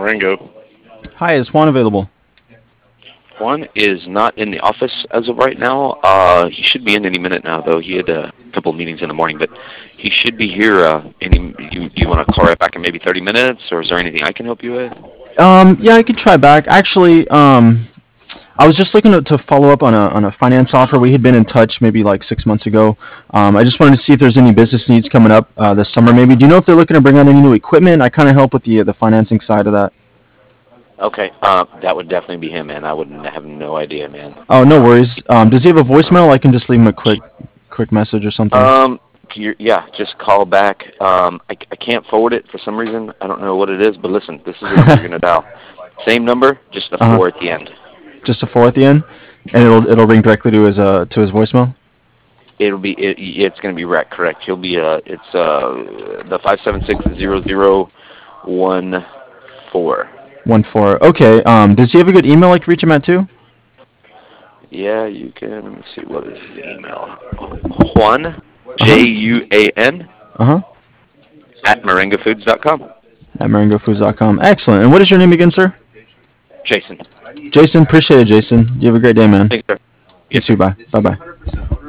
Marengo. Hi, is Juan available? Juan is not in the office as of right now. He should be in any minute now, though. He had a couple of meetings in the morning, but he should be here. You want to call right back in maybe 30 minutes, or is there anything I can help you with? Yeah, I could try back. Actually, I was just looking to follow up on a finance offer. We had been in touch maybe like 6 months ago. I just wanted to see if there's any business needs coming up this summer. Maybe do you know if they're looking to bring on any new equipment? I kind of help with the financing side of that. Okay, that would definitely be him, man. I wouldn't have no idea, man. Oh, no Um, worries. Does he have a voicemail? I can just leave him a quick message or something. um, yeah, just call back. I can't forward it for some reason. I don't know what it is, but listen, this is the number you're gonna dial. Same number, just a Uh-huh. four at the end. Just a four at the end, and it'll ring directly to his voicemail. It's gonna be rec, correct. He'll be it's the 576-0014. 1-4. Okay. Does he have a good email I can reach him at too? Yeah, you can. Let me see what is his email. Juan Uh huh. Juan Uh huh. at morengafoods.com. At marangofoods.com. Excellent. And what is your name again, sir? Jason. Jason. Appreciate it, Jason. You have a great day, man. Thanks, sir. You Yes, too. sir. Bye. Bye. Bye.